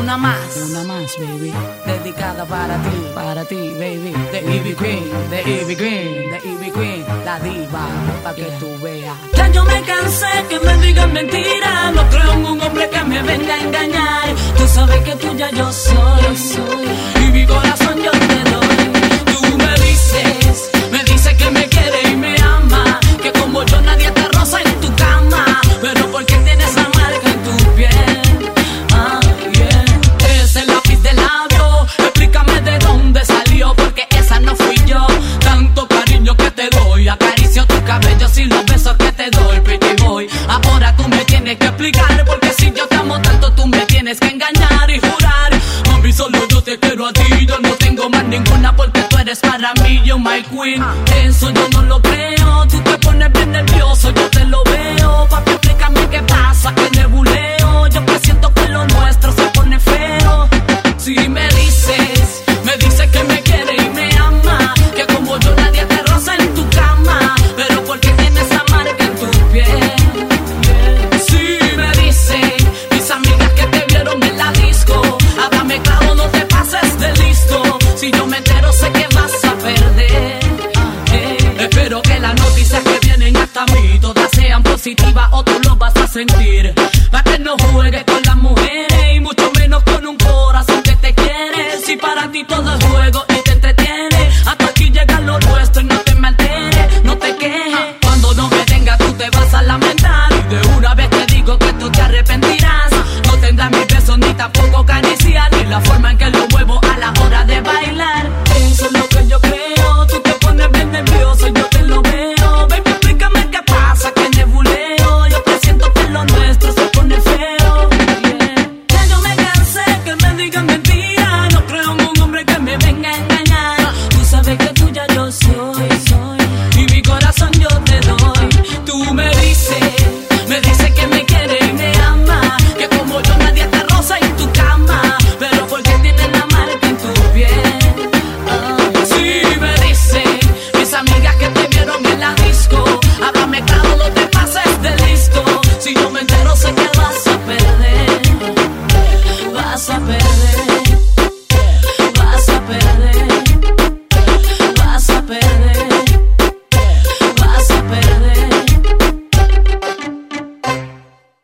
Una más, baby. Dedicada para ti, baby. The Ivy Queen, the Ivy Queen, the Ivy Queen. La diva, pa' que tú veas. Ya yo me cansé que me digan mentiras. No creo en un hombre que me venga a engañar. Tú sabes que tuya yo soy. Y mi corazón yo te doy. Tú me dices que me quieres y me ama. Que como yo nadie te roza en tu cama. Pero ¿por qué tienes esa marca en tu piel? Ese lápiz de labio, explícame de dónde salió. Porque esa no fui yo. Tanto cariño que te doy. Acaricio tu cabello sin los besos que te doy, pretty boy. Ahora tú me tienes que explicar. Porque si yo te amo tanto, tú me tienes que engañar y jurar. Mami, solo yo te quiero a ti. Yo no tengo más ninguna porque tú eres para mí, yo my queen. Eso yo no lo creo. Tú te pones bien nervioso, yo te lo